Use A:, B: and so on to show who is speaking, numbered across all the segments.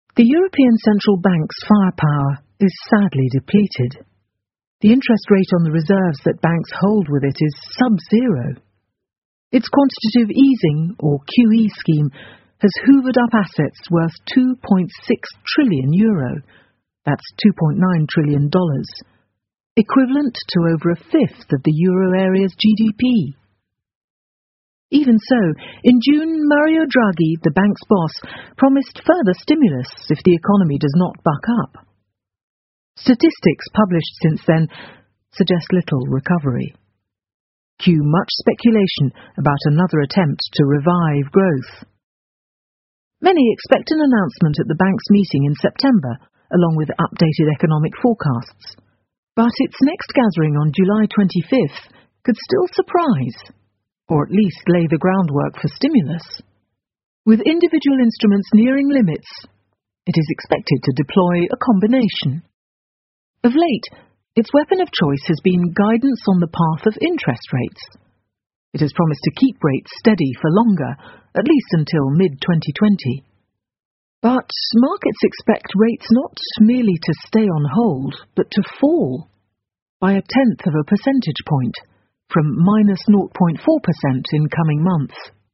A: The European Central Bank's firepower is sadly depleted. The interest rate on the reserves that banks hold with it is sub-zero. Its quantitative easing, or QE scheme, has hoovered up assets worth €2.6 trillion. That's $2.9 trillion, equivalent to over a fifth of the euro area's GDP. Even so, in June, Mario Draghi, the bank's boss, promised further stimulus if the economy does not buck up. Statistics published since then suggest little recovery. Cue much speculation about another attempt to revive growth. Many expect an announcement at the bank's meeting in September, along with updated economic forecasts. But its next gathering on July 25th could still surprise, or at least lay the groundwork for stimulus. With individual instruments nearing limits, it is expected to deploy a combination. Of late, its weapon of choice has been guidance on the path of interest rates. It has promised to keep rates steady for longer, at least until mid-2020. But markets expect rates not merely to stay on hold, but to fall by 0.1 percentage point, from minus 0.4% in coming months.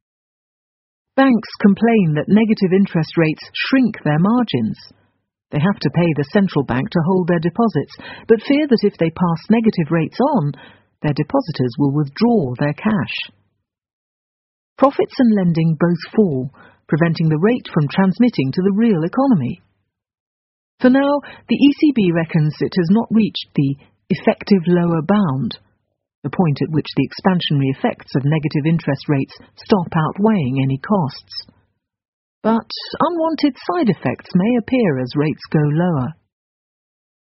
A: Banks complain that negative interest rates shrink their margins. They have to pay the central bank to hold their deposits, but fear that if they pass negative rates on, their depositors will withdraw their cash. Profits and lending both fall, preventing the rate from transmitting to the real economy. For now, the ECB reckons it has not reached the effective lower bound, the point at which the expansionary effects of negative interest rates stop outweighing any costs. But unwanted side effects may appear as rates go lower.